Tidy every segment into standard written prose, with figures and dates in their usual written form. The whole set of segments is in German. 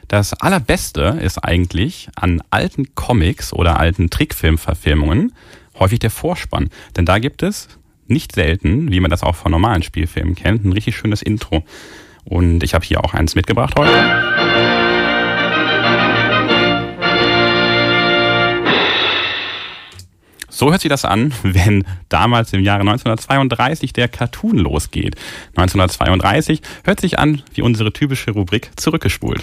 Das Allerbeste ist eigentlich an alten Comics oder alten Trickfilmverfilmungen häufig der Vorspann. Denn da gibt es nicht selten, wie man das auch von normalen Spielfilmen kennt, ein richtig schönes Intro. Und ich habe hier auch eins mitgebracht heute. So hört sich das an, wenn damals im Jahre 1932 der Cartoon losgeht. 1932 hört sich an wie unsere typische Rubrik Zurückgespult.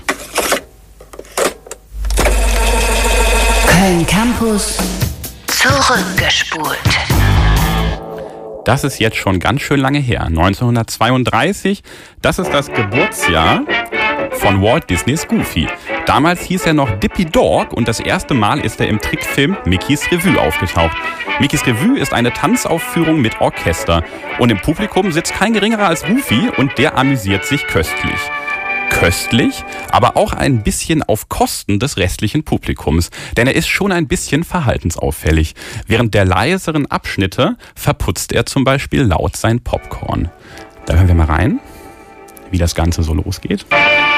Köln Campus Zurückgespult. Das ist jetzt schon ganz schön lange her. 1932, das ist das Geburtsjahr von Walt Disneys Goofy. Damals hieß er noch Dippy Dog und das erste Mal ist er im Trickfilm Mickeys Revue aufgetaucht. Mickeys Revue ist eine Tanzaufführung mit Orchester und im Publikum sitzt kein geringerer als Goofy und der amüsiert sich köstlich. Köstlich, aber auch ein bisschen auf Kosten des restlichen Publikums, denn er ist schon ein bisschen verhaltensauffällig. Während der leiseren Abschnitte verputzt er zum Beispiel laut sein Popcorn. Da hören wir mal rein, wie das Ganze so losgeht.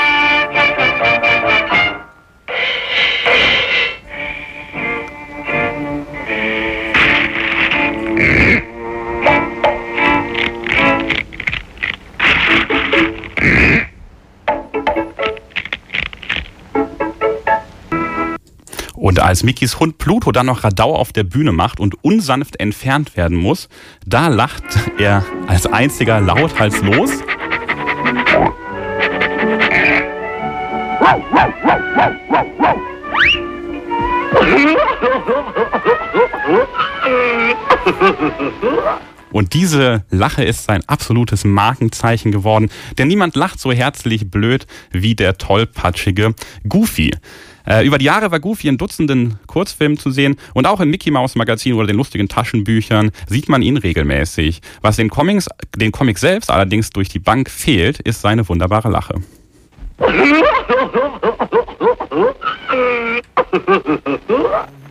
Und als Mickeys Hund Pluto dann noch Radau auf der Bühne macht und unsanft entfernt werden muss, da lacht er als einziger lauthals los. Und diese Lache ist sein absolutes Markenzeichen geworden, denn niemand lacht so herzlich blöd wie der tollpatschige Goofy. Über die Jahre war Goofy in Dutzenden Kurzfilmen zu sehen und auch im Mickey-Maus-Magazin oder den lustigen Taschenbüchern sieht man ihn regelmäßig. Was den Comics selbst allerdings durch die Bank fehlt, ist seine wunderbare Lache.